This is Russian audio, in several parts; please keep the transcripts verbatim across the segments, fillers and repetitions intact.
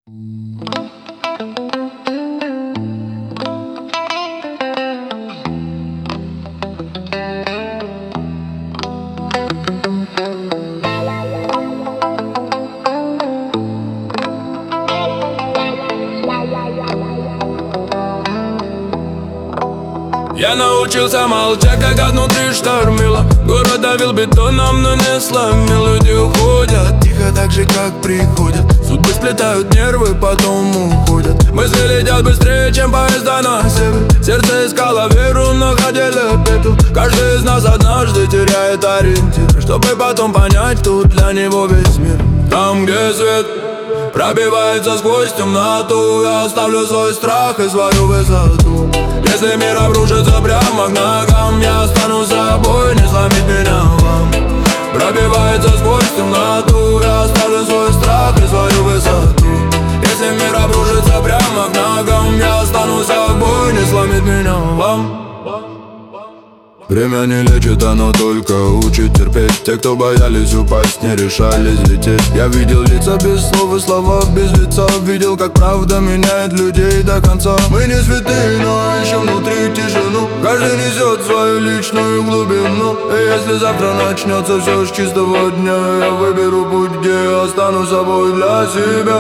Я научился молчать, когда внутри штормило. Город давил бетоном, но не сломил. Люди уходят тихо, так же, как приходят. Судьбы сплетают нервы, потом уходят. Мысли летят быстрее, чем поезда на север. Сердце искало веру, но хотели пепел. Каждый из нас однажды теряет ориентир, чтобы потом понять, тут для него весь мир. Там, где свет пробивается сквозь темноту, я оставлю свой страх и свою высоту. Если мир обрушится прямо к ногам, я останусь собой, не сломить меня вам. Пробивается сквозь темноту, я оставлю свой страх и свою высоту. Если мир обрушится прямо к ногам, я останусь собой, не сломить меня вам. Время не лечит, оно только учит терпеть. Те, кто боялись упасть, не решались лететь. Я видел лица без слов и слова без лица. Видел, как правда меняет людей до конца. Мы не святые, но ищем внутри тишину. Каждый несет свою личную глубину. И если завтра начнется все с чистого дня, я выберу путь, где я останусь собой для себя.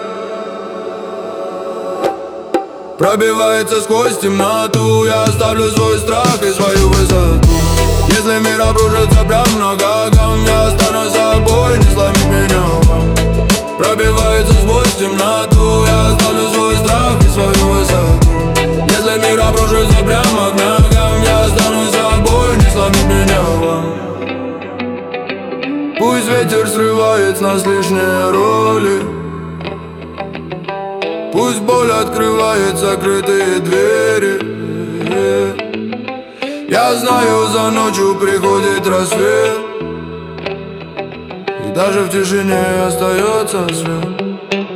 Пробивается сквозь темноту, я оставлю свой страх и свою высоту. Если мир обрушится прямо к ногам, я останусь собой, не сломить меня вам. Пробивается сквозь темноту, я оставлю свой страх и свою высоту. Если мир обрушится прямо к ногам, я останусь собой, не сломить меня вам. Пусть ветер срывает с нас лишние роли. Пусть боль открывает закрытые двери. Я знаю, за ночью приходит рассвет, и даже в тишине остается свет.